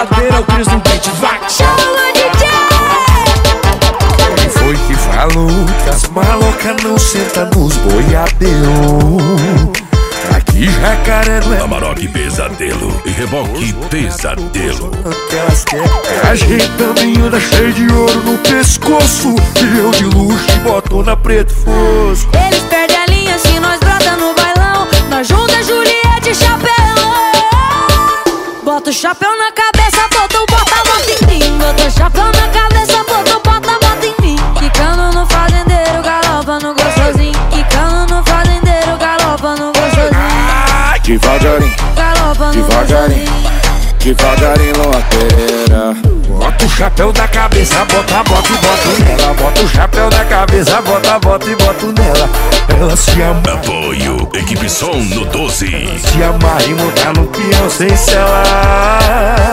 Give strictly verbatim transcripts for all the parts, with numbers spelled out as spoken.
brincadeira, é o Cris no beat, vai! Chama D J! Quem foi que falou que as malocas não sentam nos boiadeiros? Aqui Jacaré não é Amarok Pesadelo e Reboque Pesadelo. que elas querem. Ajeitando anda cheio de ouro no pescoço, e eu de luxo e botona preto fosco. Eles perdem a linha se nós brota no bailão. Nós junta Juliette e chapelão. Bota o chapéu na cabeça, bota o bota, bota em mim. Bota o chapéu na cabeça, bota o bota, bota em mim. Quicando no fazendeiro, galopa no gostosinho. Quicando no fazendeiro, galopa no gostosinho. Devagarinho, Galopa no devagarinho, gostosinho. devagarinho, loteira. Bota o chapéu da cabeça, bota, bota e bota nela. Bota o chapéu da cabeça, bota, bota e bota nela. Ela se ama, Apoio Equipe Som no doze. se amarra e montar no peão sem selar.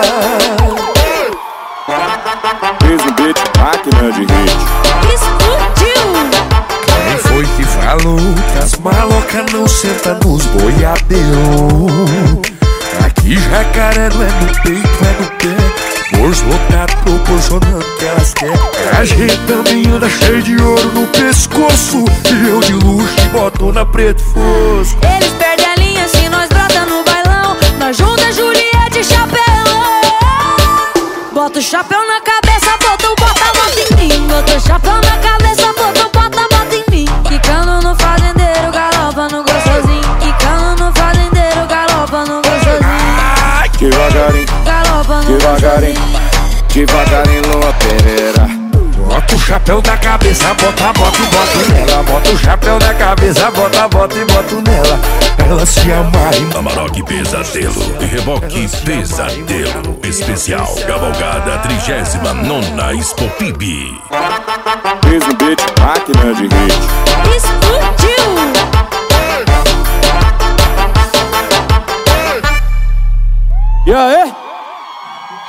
Fez no beat, máquina de hit. Explodiu! Quem foi que falou que as malocas não sentam nos boiadeiros? Aqui Jacaré não é no peito, é no pé. Força lotado proporcionando que elas querem. Ajeitando anda cheio de ouro no pescoço, e eu de luxo e botona preto fosco. Eles perdem a linha se nós brota no bailão. Nós junta Juliette e chapelão. Bota o chapéu na cabeça, bota o bota, bota em mim. Bota o chapéu na cabeça, bota o bota, bota em mim. Quicando no fazendeiro, galopa no gostosinho. Quicando no fazendeiro, galopa no gostosinho. Devagarinho, Galopa no devagarinho, gostosinho. devagarinho, loteira. Bota o chapéu da cabeça, bota, bota e bota nela. Bota o chapéu da cabeça, bota, bota e bota nela. Ela se amarra e Amarok Pesadelo e Reboque Pesadelo. Especial Cavalgada trigésima nona Expo P I B. fez no beat, máquina de hit. Explodiu! E aí?